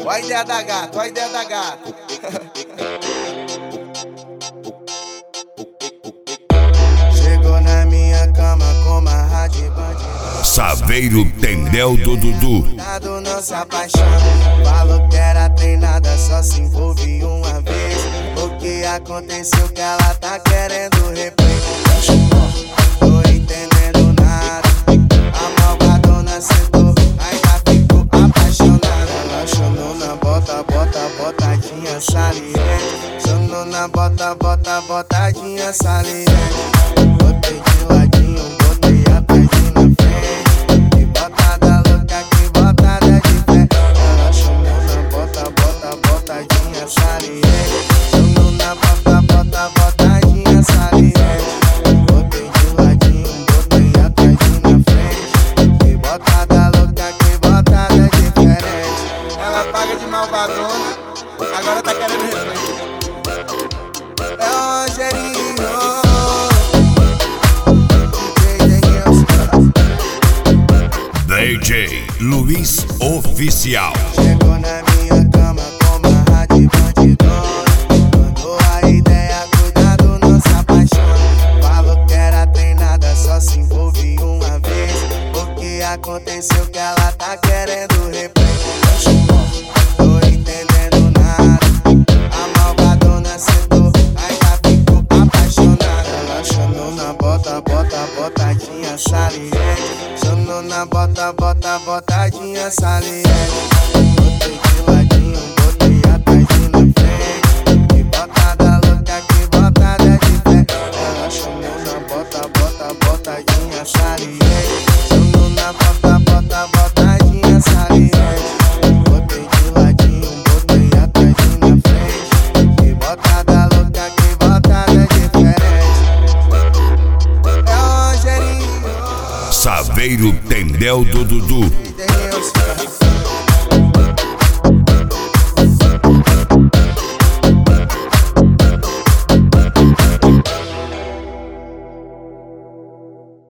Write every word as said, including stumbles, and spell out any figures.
Ó a ideia da gata, ó a ideia da gata. Chegou na minha cama com uma rádio bandida. Saveiro Tendel do Dudu. Não se apaixona, falou que era treinada, só se envolve uma vez. O que aconteceu que ela tá querendo replay? Tô entendendo nada, a malvadona sentou, ainda ficou apaixonada. Ela chamou na bota, bota, botadinha saliente. Chamou na bota, bota, botadinha saliente. Botei de ladinho, botei atrás e na frente. Que botada louca, que botada de pé. Ela chamou na bota, bota, botadinha saliente. Chamou na bota, bota, botadinha saliente. Botei de ladinho, botei atrás e na frente. Que botada louca, que botada diferente. Ela paga de malvadona, agora tá querendo replay. É o Rogerinho, D J Luiz Oficial. chegou na minha cama com uma rádio bandidona. Mandou a ideia, cuidado, não se apaixona. Falou que era treinada, só se envolve uma vez. O que aconteceu que ela tá querendo replay? Tô entendendo nada, a malvadona sentou, ainda ficou apaixonada. Ela chamou na bota, bota, botadinha saliente. Chamou na bota, bota, botadinha saliente. Botei de ladinho, botei atrás e na frente. Que botada louca, que botada de pé. Ela chamou na bota, bota, botadinha saliente. Chamou na bota, bota, botadinha saliente. Botei de ladinho, botei atrás e na frente. Que botada louca, que botada diferente. É o Rogerinho. Saveiro Tendel do Dudu. Deus.